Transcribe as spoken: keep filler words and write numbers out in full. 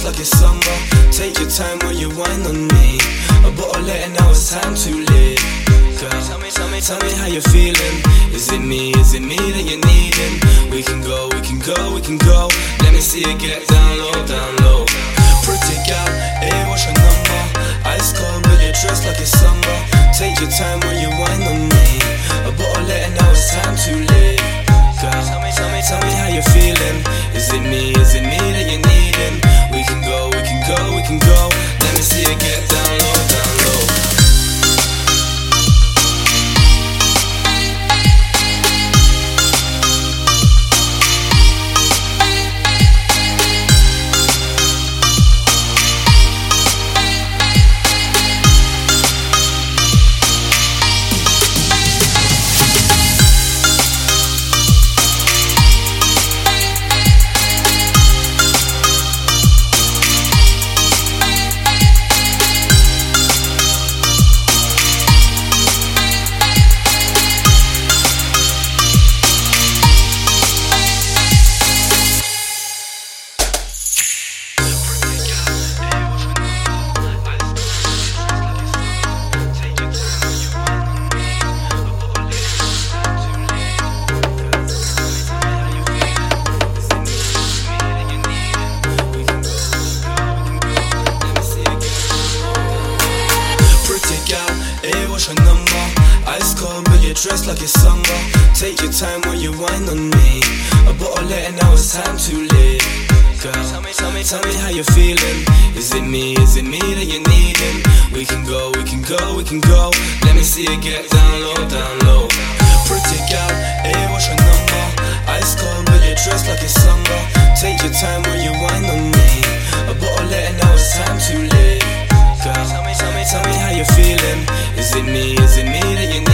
dressed like it's summer. Take your time when you whine on me. A bottle later, now it's time to live. Girl, tell me, tell me, tell me how you're feeling. Is it me, is it me that you're needing? We can go, we can go, we can go. Let me see you get down low, down low. Pretty girl, hey, what's your number? Ice cold, but you're dressed like it's summer. Take your time when you whine on me. A bottle later, now it's time to live. Girl, tell me, tell me, tell me how you're feeling. Is it me, is it me that you're needing? We can go, we can go, we can go. Let me see you get down low, down low. Ice cold, but you're dressed like it's summer. Take your time when you whine on me. A bottle later, now it's time to live. Girl, tell me, tell me, tell me how you're feeling. Is it me, is it me that you're needing? We can go, we can go, we can go. Let me see you get down low, down low. Pretty girl, hey, what's your number? Ice cold, but you're dressed like it's summer. Take your time when you whine on me. A bottle later, now it's time to live. Girl, tell me, tell me, tell me how you're feeling. Is it me, is it me that you need?